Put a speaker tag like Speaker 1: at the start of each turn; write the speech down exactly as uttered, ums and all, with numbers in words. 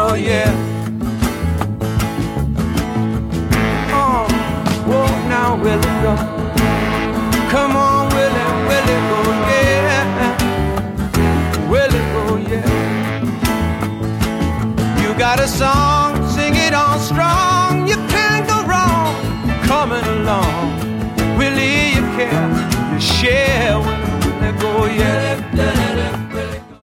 Speaker 1: oh yeah. Oh, whoa, now Willie go. Come on, Willie, Willie go, yeah. Willie go, yeah. You got a song